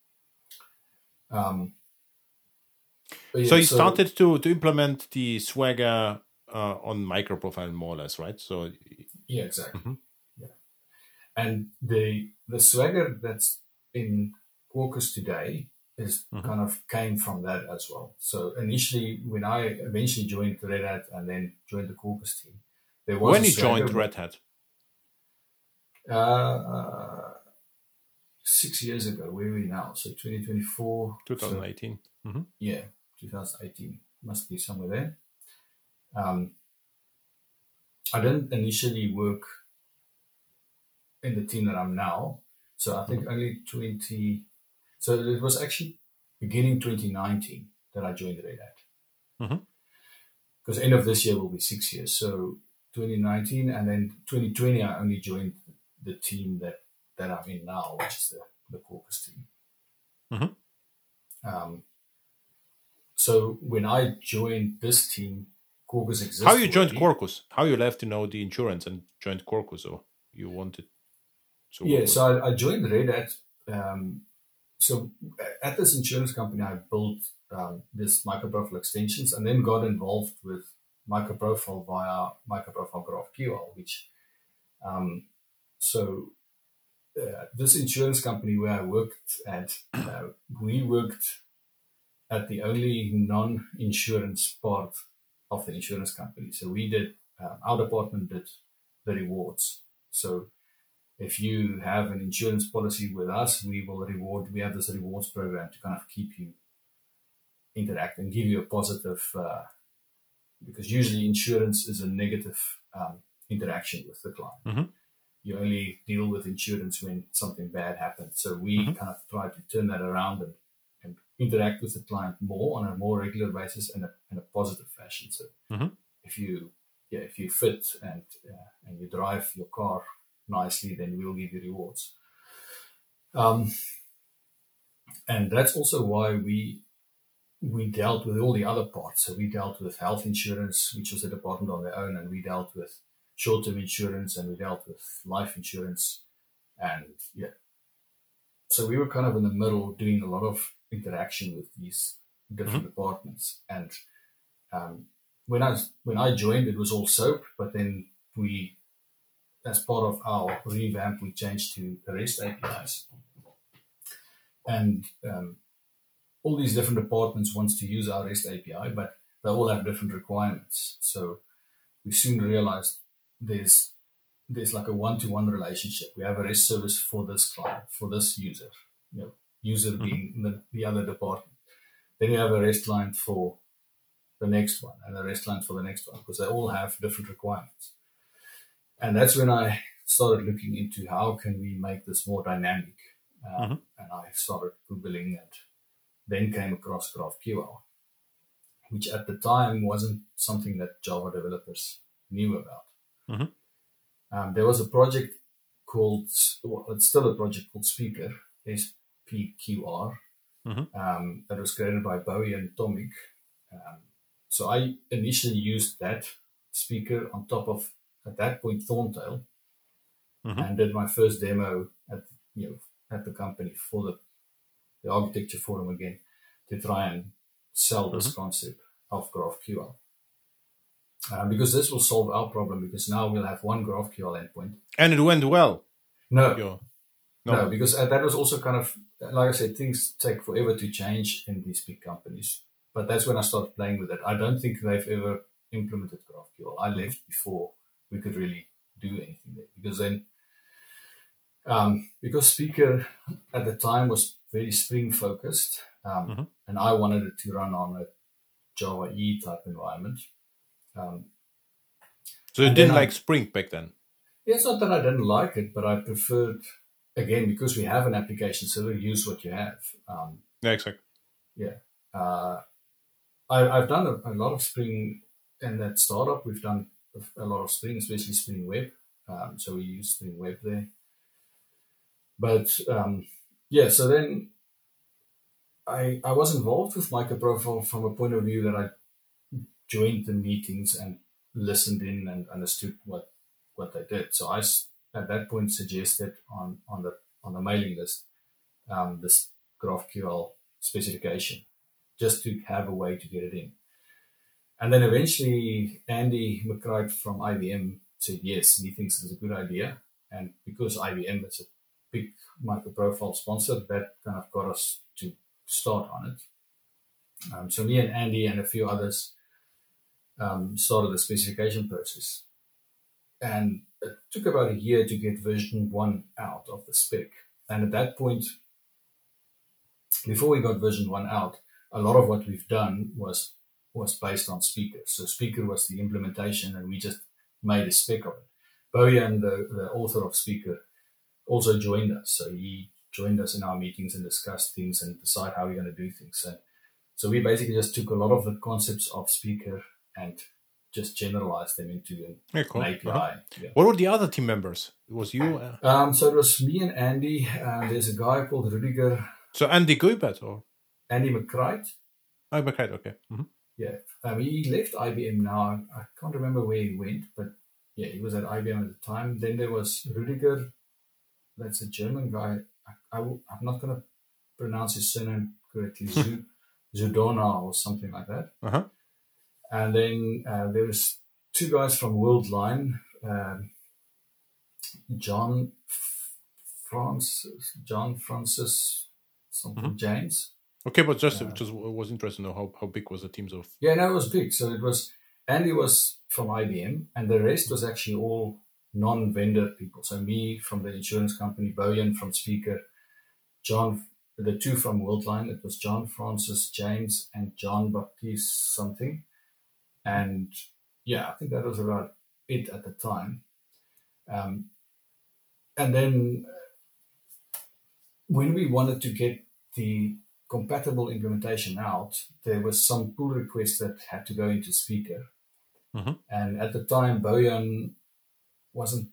Um, but yeah, so you so, started to, to implement the Swagger uh, on MicroProfile more or less, right? So yeah, exactly. Mm-hmm. Yeah, and the the Swagger that's in Quarkus today is mm-hmm. kind of came from that as well. So initially, when I eventually joined Red Hat and then joined the Quarkus team, there was when you joined Red Hat. Uh, uh, six years ago. Where are we now? So twenty twenty-four. twenty eighteen. So, mm-hmm. Yeah, twenty eighteen. Must be somewhere there. Um, I didn't initially work in the team that I'm now. So I think mm-hmm. only twenty. So it was actually beginning twenty nineteen that I joined Red Hat. Because mm-hmm. end of this year will be six years. So twenty nineteen and then twenty twenty, I only joined the team that, that I'm in now, which is the, the Quarkus team. Mm-hmm. Um, so when I joined this team, Quarkus existed. How you joined already. Quarkus? How you left to know the insurance and joined Quarkus, or you wanted? So yeah, so I, I joined Red Hat. Um, so at this insurance company, I built um, this MicroProfile extensions and then got involved with MicroProfile via MicroProfile GraphQL, which um, so uh, this insurance company where I worked at, uh, we worked at the only non-insurance part of the insurance company. So we did, uh, our department did the rewards. So if you have an insurance policy with us, we will reward, we have this rewards program to kind of keep you interact and give you a positive, uh, because usually insurance is a negative um, interaction with the client. Mm-hmm. You only deal with insurance when something bad happens. So we mm-hmm. kind of try to turn that around and, and interact with the client more on a more regular basis in a, in a positive fashion. So mm-hmm. if you, yeah, if you fit and uh, and you drive your car nicely, then we'll give you rewards. Um, and that's also why we we dealt with all the other parts. So we dealt with health insurance, which was a department on their own, and we dealt with short-term insurance, and we dealt with life insurance, and yeah. so we were kind of in the middle doing a lot of interaction with these different Mhm. departments. And um, when I when I joined, it was all SOAP, but then we, as part of our revamp, we changed to REST A P Is. And um, all these different departments wants to use our REST A P I, but they all have different requirements. So we soon realized there's there's like a one-to-one relationship. We have a REST service for this client, for this user, you know, user Mhm. being the, the other department. Then you have a REST client for the next one and a REST client for the next one, because they all have different requirements. And that's when I started looking into how can we make this more dynamic. Um, Mhm. And I started Googling and then came across GraphQL, which at the time wasn't something that Java developers knew about. Mhm. Um, there was a project called, well, it's still a project called Speaker, S P Q R, Mhm. um, that was created by Bowie and Tomic. Um, so I initially used that Speaker on top of, at that point, Thorntail, Mhm. and did my first demo at, you know, at the company for the, the architecture forum again, to try and sell this Mhm. concept of GraphQL. Um, because this will solve our problem, because now we'll have one GraphQL endpoint. And it went well. No, Yo. no, No. because uh, that was also kind of, like I said, things take forever to change in these big companies. But that's when I started playing with it. I don't think they've ever implemented GraphQL. I left before we could really do anything there, because then, um, because Speaker at the time was very Spring focused, um, Mhm. and I wanted it to run on a Java E type environment. Um, So you and didn't then I, like Spring back then? yeah, it's not that I didn't like it, but I preferred, again, because we have an application server, use what you have. Um, Yeah, exactly. yeah. Uh, I, I've done a, a lot of Spring in that startup. We've done a lot of Spring, especially Spring Web. Um, so we use Spring Web there. But um, yeah, so then I, I was involved with MicroProfile from a point of view that I joined the meetings and listened in and understood what, what they did. So I, at that point, suggested on, on the on the mailing list um, this GraphQL specification, just to have a way to get it in. And then eventually Andy McCreight from I B M said yes, he thinks it's a good idea. And because I B M is a big MicroProfile sponsor, that kind of got us to start on it. Um, so me and Andy and a few others um, started the specification process. And it took about a year to get version one out of the spec. And at that point, before we got version one out, a lot of what we've done was was based on Speaker. So Speaker was the implementation, and we just made a spec of it. Bojan, the, the author of Speaker, also joined us. So he joined us in our meetings and discussed things and decide how we're going to do things. And so we basically just took a lot of the concepts of Speaker and just generalized them into an, Yeah, cool. an A P I. Uh-huh. Yeah. What were the other team members? It was you? Uh... Um, so it was me and Andy. And there's a guy called Rudiger. So Andy Guibert or? Andy McCreight. Oh, McCreight, okay. Mm-hmm. Yeah. Um, he left I B M now. I can't remember where he went, but yeah, he was at I B M at the time. Then there was Rudiger. That's a German guy. I, I will, I'm not going to pronounce his surname correctly. Zudona or something like that. Uh-huh. And then uh, there was two guys from Worldline. Um, John Francis, John Francis, something Mm-hmm. James. Okay, but just Uh, just was interested to know how, how big was the teams of? Yeah, no, it was big. So it was Andy was from I B M, and the rest was actually all non-vendor people. So me from the insurance company, Bojan from Speaker, John, the two from Worldline. It was John Francis James and John Baptiste something, and yeah, I think that was about it at the time. Um, and then when we wanted to get the compatible implementation out, there was some pull requests that had to go into Speaker. Mm-hmm. And at the time, Bojan wasn't,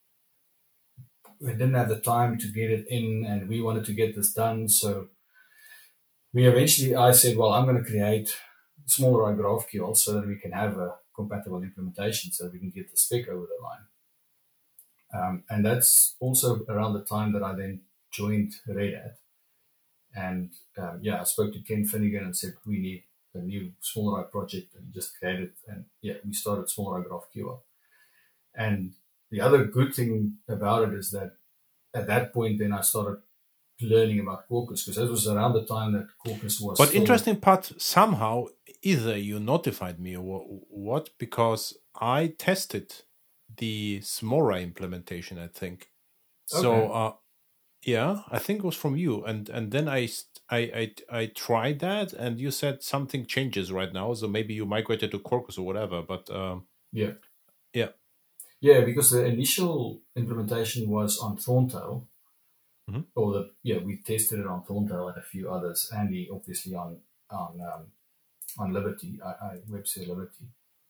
we didn't have the time to get it in, and we wanted to get this done. So we eventually, I said, well, I'm going to create smaller GraphQL so that we can have a compatible implementation so that we can get the spec over the line. Um, and that's also around the time that I then joined Red Hat. And um, yeah, I spoke to Ken Finnegan and said, we need a new SmallRye project, and just created, and yeah, we started SmallRye GraphQL. And the other good thing about it is that at that point, then I started learning about Quarkus, because that was around the time that Quarkus was. But still... interesting part, somehow, either you notified me or what, because I tested the SmallRye implementation, I think. Okay. So, uh, yeah, I think it was from you, and and then I, I I I tried that, and you said something changes right now, so maybe you migrated to Quarkus or whatever. But um, yeah, yeah, yeah, because the initial implementation was on Thorntail, mm-hmm. or the yeah we tested it on Thorntail and a few others, Andy obviously on on um, on Liberty, I, I WebSphere Liberty.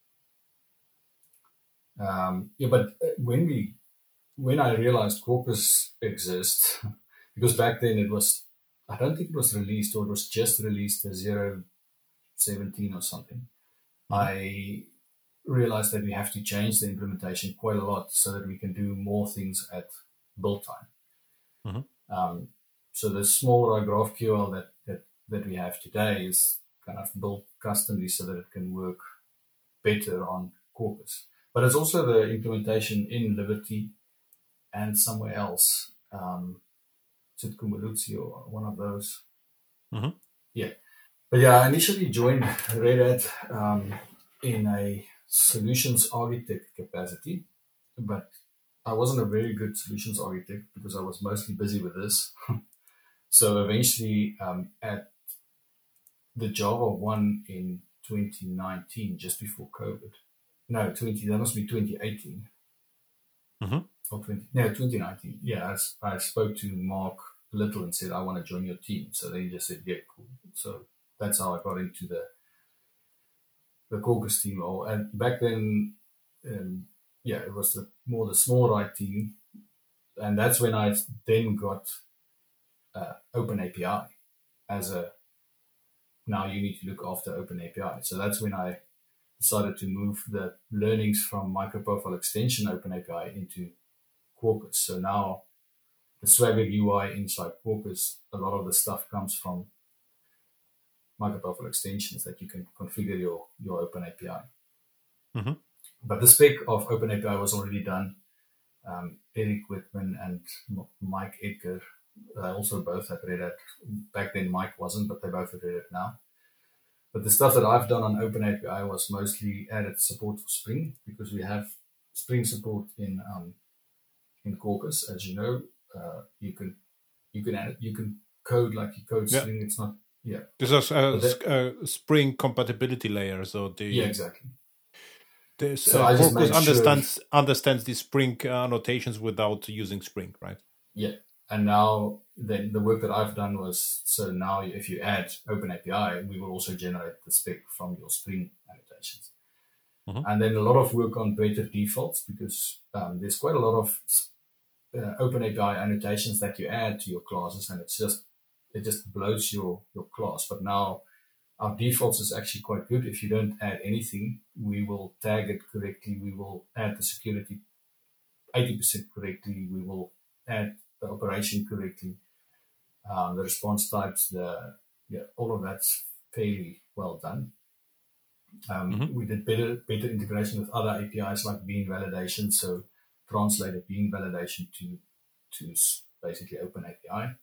Um, yeah, but when we when I realized Quarkus exists, because back then it was, I don't think it was released, or it was just released as zero seventeen or something. Mm-hmm. I realized that we have to change the implementation quite a lot so that we can do more things at build time. Mm-hmm. Um, so the SmallRye GraphQL that, that, that we have today is kind of built customly so that it can work better on Quarkus. But it's also the implementation in Liberty and somewhere else. Um, is it Cumuluzzi or one of those? Mm-hmm. Yeah. But yeah, I initially joined Red Hat um, in a solutions architect capacity, but I wasn't a very good solutions architect because I was mostly busy with this. So eventually um, at the Java one in twenty nineteen, just before COVID, no, twenty, that must be twenty eighteen. Mm-hmm. Or twenty, no, twenty nineteen. Yeah, I, I spoke to Mark Little and said, I want to join your team. So they just said, yeah, cool. So that's how I got into the the Quarkus team. Oh, and back then, um, yeah, it was the, more the SmallRye team. And that's when I then got uh, OpenAPI as a, now you need to look after OpenAPI. So that's when I decided to move the learnings from MicroProfile Extension OpenAPI into Quarkus. So now the Swagger U I inside Quarkus, a lot of the stuff comes from MicroProfile extensions that you can configure your, your OpenAPI. Mm-hmm. But the spec of OpenAPI was already done. Um, Eric Whitman and Mike Edgar, uh, also both at Red Hat. Back then Mike wasn't, but they're both at Red Hat now. But the stuff that I've done on OpenAPI was mostly added support for Spring, because we have Spring support in um, in Quarkus, as you know. Uh, you can you can add, you can code like you code yeah. Spring. It's not yeah. This is a, that, a Spring compatibility layer, so the yeah exactly. This, so uh, Quarkus understands sure. understands the Spring uh, annotations without using Spring, right? Yeah, and now then the work that I've done was, so now if you add OpenAPI, we will also generate the spec from your Spring annotations. Mm-hmm. And then a lot of work on better defaults, because um, there's quite a lot of uh, OpenAPI annotations that you add to your classes, and it's just it just bloats your your class. But now our defaults is actually quite good. If you don't add anything, we will tag it correctly. We will add the security eighty percent correctly. We will add the operation correctly. Um, the response types, the yeah, all of that's fairly well done. Um, mm-hmm. We did better better integration with other A P Is like bean validation. So translated bean validation to to basically OpenAPI.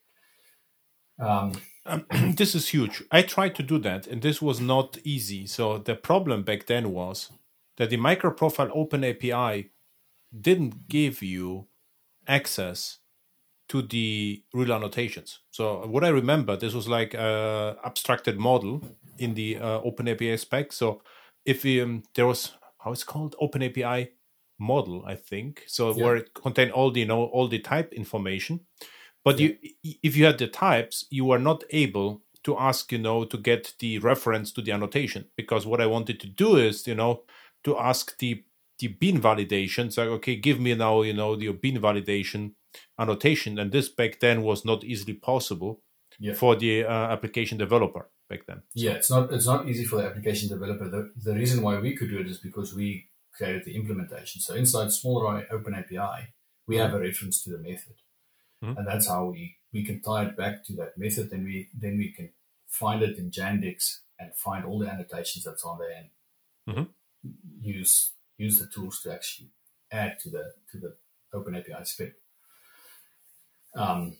Um, um, this is huge. I tried to do that, and this was not easy. So the problem back then was that the MicroProfile OpenAPI didn't give you access to the real annotations. So what I remember, this was like a abstracted model in the uh, OpenAPI spec. So if um, there was, how it's called, OpenAPI model, I think. So yeah. Where it contained all the, you know, all the type information. But yeah. you, if you had the types, you were not able to ask, you know, to get the reference to the annotation, because what I wanted to do is, you know, to ask the the bean validation. So, okay, give me now, you know, the bean validation annotation. And this back then was not easily possible yeah. for the uh, application developer back then. So. Yeah, it's not it's not easy for the application developer. The, the reason why we could do it is because we created the implementation. So inside SmallRye OpenAPI, we have a reference to the method. Mm-hmm. And that's how we, we can tie it back to that method. And we then we can find it in Jandex and find all the annotations that's on there and mm-hmm. use use the tools to actually add to the to the OpenAPI spec. Um,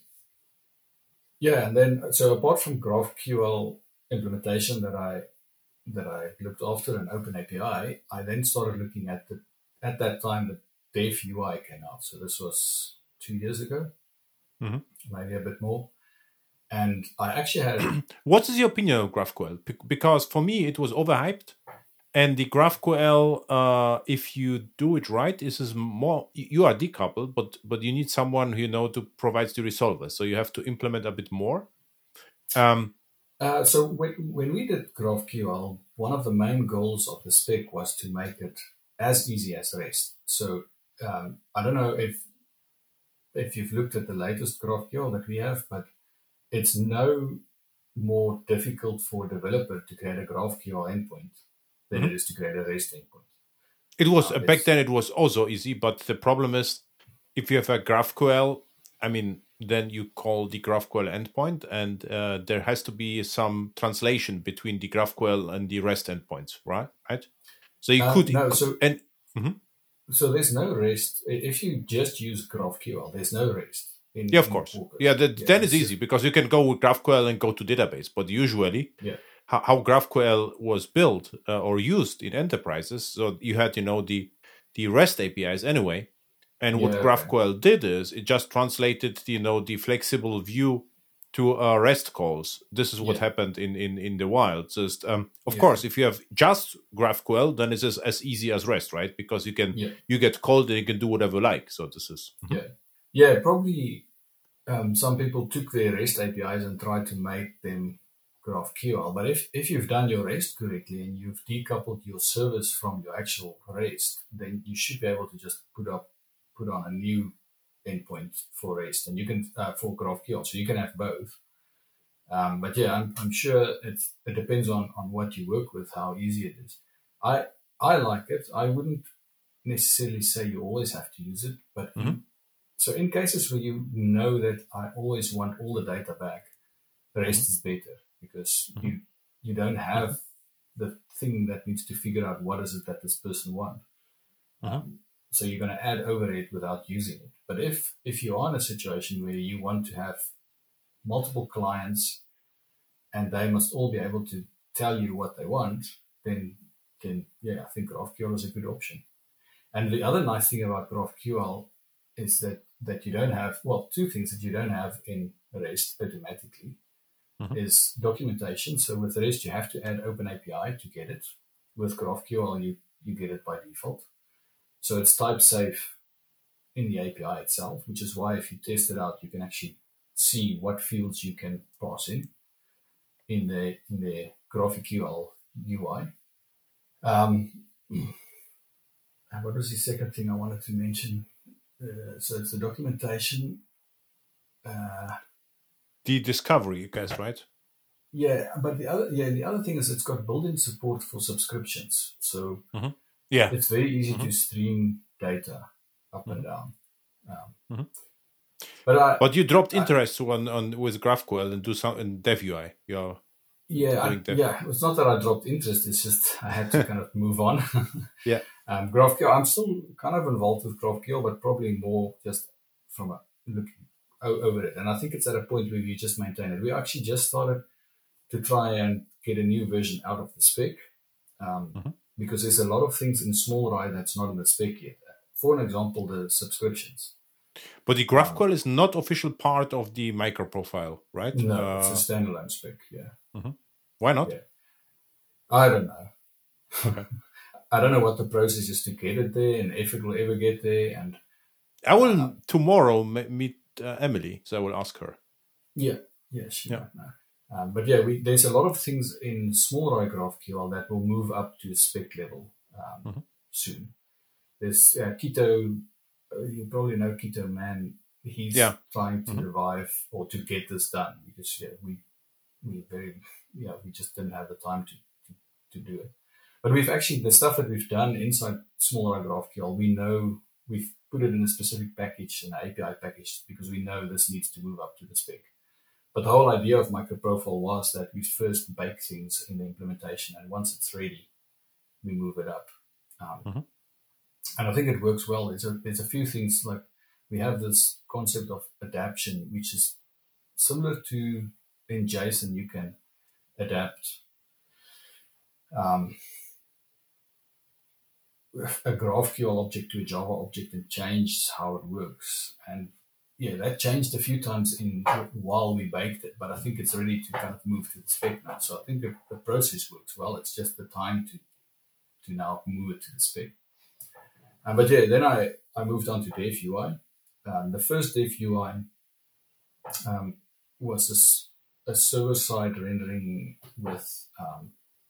yeah, and then so apart from GraphQL implementation that I that I looked after in OpenAPI, I then started looking at the at that time the Dev U I came out. So this was two years ago, mm-hmm. maybe a bit more. And I actually had. What is your opinion of GraphQL? Because for me, it was overhyped, and the GraphQL, uh, if you do it right, is is more. You are decoupled, but but you need someone who you know to provide the resolver. So you have to implement a bit more. Um, uh, so when when we did GraphQL, one of the main goals of the spec was to make it as easy as REST. So um, I don't know if if you've looked at the latest GraphQL that we have, but it's no more difficult for a developer to create a GraphQL endpoint than mm-hmm. it is to create a REST endpoint. It was uh, back then. It was also easy, but the problem is, if you have a GraphQL, I mean, then you call the GraphQL endpoint, and uh, there has to be some translation between the GraphQL and the REST endpoints, right? Right. So you uh, could no. So and mm-hmm. so there's no REST if you just use GraphQL. There's no REST. In, yeah, of course. Yeah, that, yeah, then it's easy because you can go with GraphQL and go to database. But usually, yeah. how, how GraphQL was built uh, or used in enterprises, so you had, you know, the the REST A P Is anyway. And what yeah, GraphQL okay. did is it just translated, you know, the flexible view to uh, REST calls. This is what yeah. happened in, in, in the wild. Just um, of yeah. course, if you have just GraphQL, then it's as, as easy as REST, right? Because you can yeah. you get called and you can do whatever you like. So this is yeah. Yeah, probably um, some people took their REST A P Is and tried to make them GraphQL. But if, if you've done your REST correctly and you've decoupled your service from your actual REST, then you should be able to just put up put on a new endpoint for REST and you can uh, for GraphQL. So you can have both. Um, but yeah, I'm, I'm sure it's, it depends on, on what you work with, how easy it is. I I like it. I wouldn't necessarily say you always have to use it, but mm-hmm. in, so in cases where you know that I always want all the data back, the REST mm-hmm. is better because mm-hmm. you you don't have the thing that needs to figure out what is it that this person wants. Mm-hmm. Um, so you're going to add overhead without using it. But if if you are in a situation where you want to have multiple clients and they must all be able to tell you what they want, then then yeah, I think GraphQL is a good option. And the other nice thing about GraphQL is that that you don't have, well, two things that you don't have in REST automatically mm-hmm. is documentation. So with REST, you have to add OpenAPI to get it. With GraphQL, you, you get it by default. So it's type safe in the A P I itself, which is why if you test it out, you can actually see what fields you can pass in in the, in the GraphQL U I. Um, and what was the second thing I wanted to mention? Uh, so it's the documentation. Uh, the discovery, I guess, right? Yeah, but the other yeah the other thing is it's got built-in support for subscriptions. So mm-hmm. yeah, it's very easy mm-hmm. to stream data up mm-hmm. and down. Um, mm-hmm. But I, but you dropped I, interest on, on with GraphQL and do some in Dev U I. You're yeah, I, Dev. yeah. It's not that I dropped interest. It's just I had to kind of move on. yeah. Um, GraphQL, I'm still kind of involved with GraphQL, but probably more just from a looking over it. And I think it's at a point where you just maintain it. We actually just started to try and get a new version out of the spec um, mm-hmm. because there's a lot of things in SmallRye that's not in the spec yet. For an example, the subscriptions. But the GraphQL um, is not official part of the micro profile, right? No, uh, it's a standalone spec, yeah. Mm-hmm. Why not? Yeah. I don't know. Okay. I don't know what the process is to get it there and if it will ever get there. And I will uh, tomorrow meet uh, Emily, so I will ask her. Yeah, yeah, she yeah. might know. Um, but yeah, we, there's a lot of things in SmallRye GraphQL that will move up to spec level um, mm-hmm. soon. There's uh, Keto, uh, you probably know Keto Man. He's yeah. trying to mm-hmm. revive or to get this done because yeah, we we very yeah we just didn't have the time to to, to do it. But we've actually, the stuff that we've done inside SmallRye GraphQL, we know we've put it in a specific package, an A P I package, because we know this needs to move up to the spec. But the whole idea of MicroProfile was that we first bake things in the implementation, and once it's ready, we move it up. Um, mm-hmm. And I think it works well. There's a, there's a few things, like we have this concept of adaption, which is similar to in JSON, you can adapt um, a GraphQL object to a Java object and change how it works. And yeah, that changed a few times in while we baked it, but I think it's ready to kind of move to the spec now. So I think the, the process works well. It's just the time to to now move it to the spec. Um, but yeah, then I, I moved on to DevUI. Um, the first DevUI um, was a, a server-side rendering with um,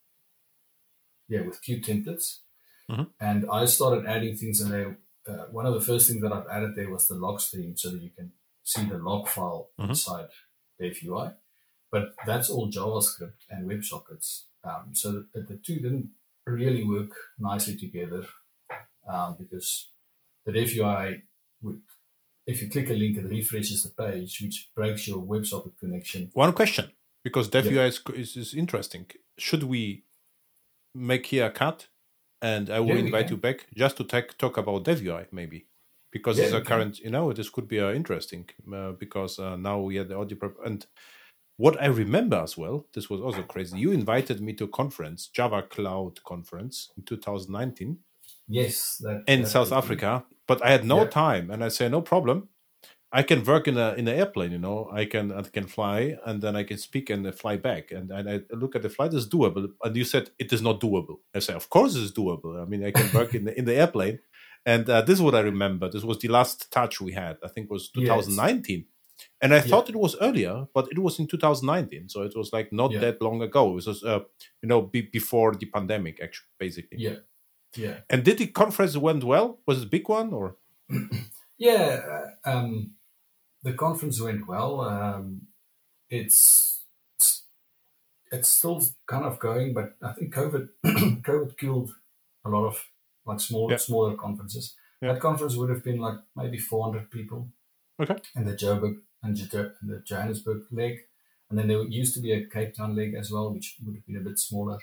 yeah with Qt templates, mm-hmm. and I started adding things in there. Uh, one of the first things that I've added there was the log stream, so that you can see the log file mm-hmm. inside DevUI. But that's all JavaScript and WebSockets. Um, so the, the two didn't really work nicely together um, because the DevUI would, if you click a link, it refreshes the page, which breaks your WebSocket connection. One question, because DevUI yeah. is, is, is interesting. Should we make here a cut? And I will yeah, invite you back just to talk, talk about DevUI, maybe. Because yeah, it's a current, you know, this could be uh, interesting uh, because uh, now we had the audio. Prep. And what I remember as well, this was also crazy. You invited me to a conference, Java Cloud conference in two thousand nineteen. Yes. That, in that South Africa. But I had no yeah. time. And I say, no problem. I can work in a in an airplane, you know. I can I can fly and then I can speak and fly back. And, and I look at the flight, it's doable. And you said it is not doable. I say, of course it's doable. I mean, I can work in the, in the airplane. And uh, this is what I remember. This was the last touch we had. I think it was two thousand nineteen. Yes. And I yeah. thought it was earlier, but it was in two thousand nineteen. So it was like not yeah. that long ago. It was, uh, you know, be, before the pandemic, actually, basically. Yeah, yeah. And did the conference went well? Was it a big one or? yeah, um, the conference went well. Um, it's it's still kind of going, but I think COVID COVID killed a lot of like small yeah. smaller conferences. Yeah. That conference would have been like maybe four hundred people. Okay. In the Joburg and the Johannesburg leg, and then there used to be a Cape Town leg as well, which would have been a bit smaller.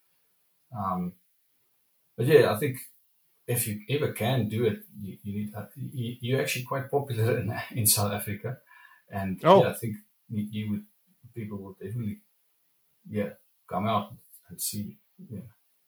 Um, but yeah, I think if you ever can do it, you, you need uh, you, you're actually quite popular in, in South Africa, and oh. yeah, I think you, you would people would definitely yeah come out and see yeah.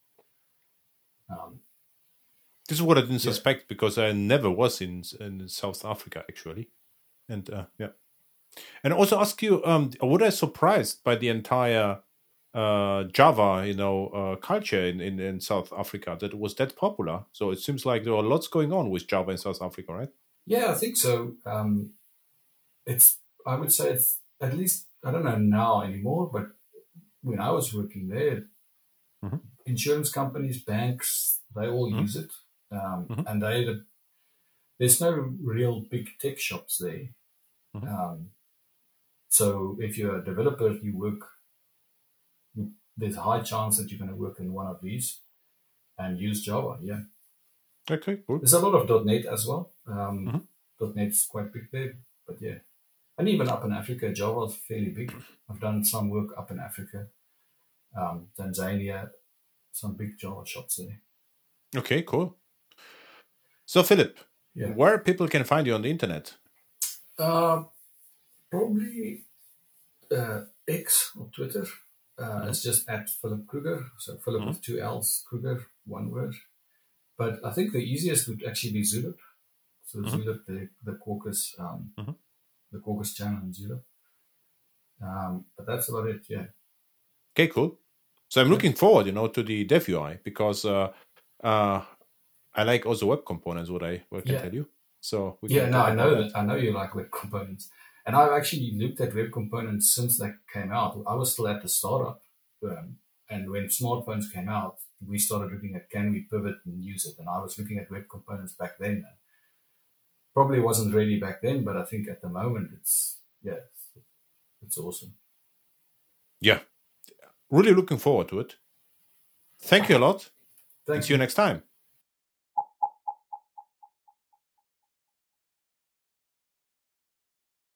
Um, this is what I didn't yeah. suspect because I never was in in South Africa actually, and uh, yeah, and also ask you, um, was I surprised by the entire uh, Java, you know, uh, culture in, in, in South Africa that it was that popular? So it seems like there are lots going on with Java in South Africa, right? Yeah, I think so. Um, it's I would say it's at least I don't know now anymore, but when I was working there, mm-hmm. insurance companies, banks, they all mm-hmm. use it. Um, mm-hmm. And they, the, there's no real big tech shops there. Mm-hmm. Um, so if you're a developer, you work, you, there's a high chance that you're going to work in one of these and use Java. Yeah. Okay, cool. There's a lot of .NET as well. Um, mm-hmm. .NET's quite big there, but yeah. And even up in Africa, Java is fairly big. I've done some work up in Africa, um, Tanzania, some big Java shops there. Okay, cool. So, Philip, yeah. where people can find you on the internet? Uh, probably uh, X or Twitter. Uh, mm-hmm. It's just at Philip Kruger. So, Philip mm-hmm. with two L's, Kruger, one word. But I think the easiest would actually be Zulip. So, mm-hmm. Zulip, the, the caucus, um, mm-hmm. the caucus channel in Zulip. Um, but that's about it, yeah. Okay, cool. So, I'm yeah. looking forward, you know, to the DevUI because uh, uh, I like also web components, what I, what I can yeah. tell you. So we yeah, can no, I know that. that. I know you like web components. And I've actually looked at web components since they came out. I was still at the startup. Um, and when smartphones came out, we started looking at can we pivot and use it. And I was looking at web components back then. And probably wasn't ready back then, but I think at the moment it's, yeah, it's, it's awesome. Yeah. Really looking forward to it. Thank you a lot. Thank See you next time.